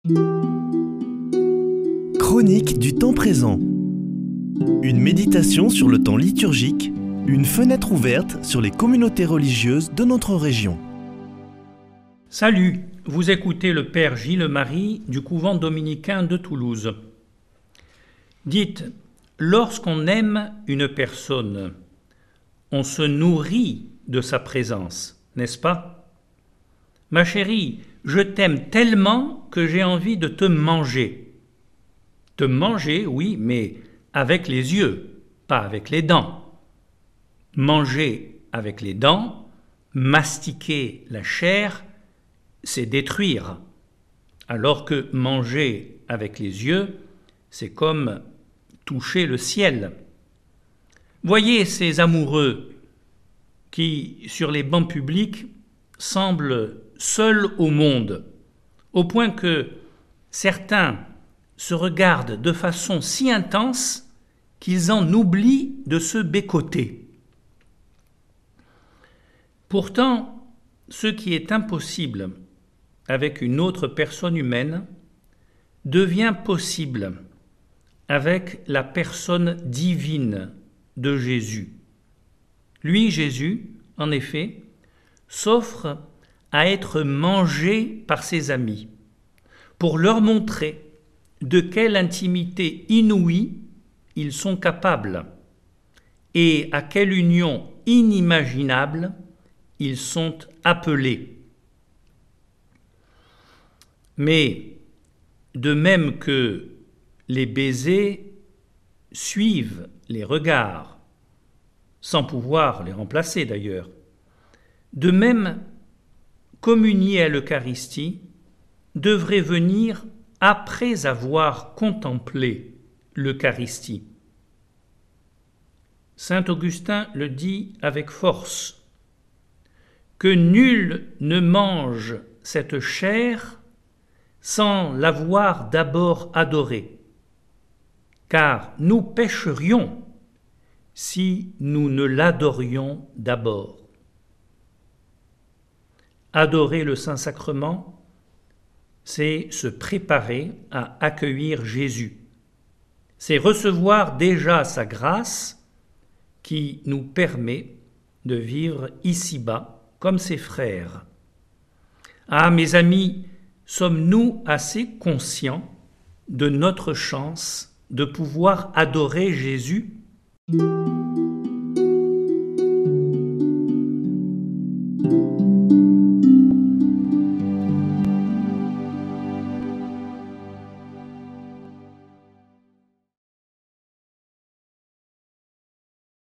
Chronique du temps présent. Une méditation sur le temps liturgique, une fenêtre ouverte sur les communautés religieuses de notre région. Salut, vous écoutez le Père Gilles Marie du couvent dominicain de Toulouse. Dites, lorsqu'on aime une personne, on se nourrit de sa présence, n'est-ce pas? Ma chérie, je t'aime tellement que j'ai envie de te manger. Te manger, oui, mais avec les yeux, pas avec les dents. Manger avec les dents, mastiquer la chair, c'est détruire. Alors que manger avec les yeux, c'est comme toucher le ciel. Voyez ces amoureux qui, sur les bancs publics, semblent seuls au monde, au point que certains se regardent de façon si intense qu'ils en oublient de se bécoter. Pourtant, ce qui est impossible avec une autre personne humaine devient possible avec la personne divine de Jésus. Lui, Jésus, en effet, s'offre à être mangé par ses amis pour leur montrer de quelle intimité inouïe ils sont capables et à quelle union inimaginable ils sont appelés. Mais de même que les baisers suivent les regards, sans pouvoir les remplacer d'ailleurs, de même, communier à l'Eucharistie devrait venir après avoir contemplé l'Eucharistie. Saint Augustin le dit avec force, que nul ne mange cette chair sans l'avoir d'abord adorée, car nous pécherions si nous ne l'adorions d'abord. Adorer le Saint-Sacrement, c'est se préparer à accueillir Jésus. C'est recevoir déjà sa grâce qui nous permet de vivre ici-bas comme ses frères. Ah, mes amis, sommes-nous assez conscients de notre chance de pouvoir adorer Jésus ?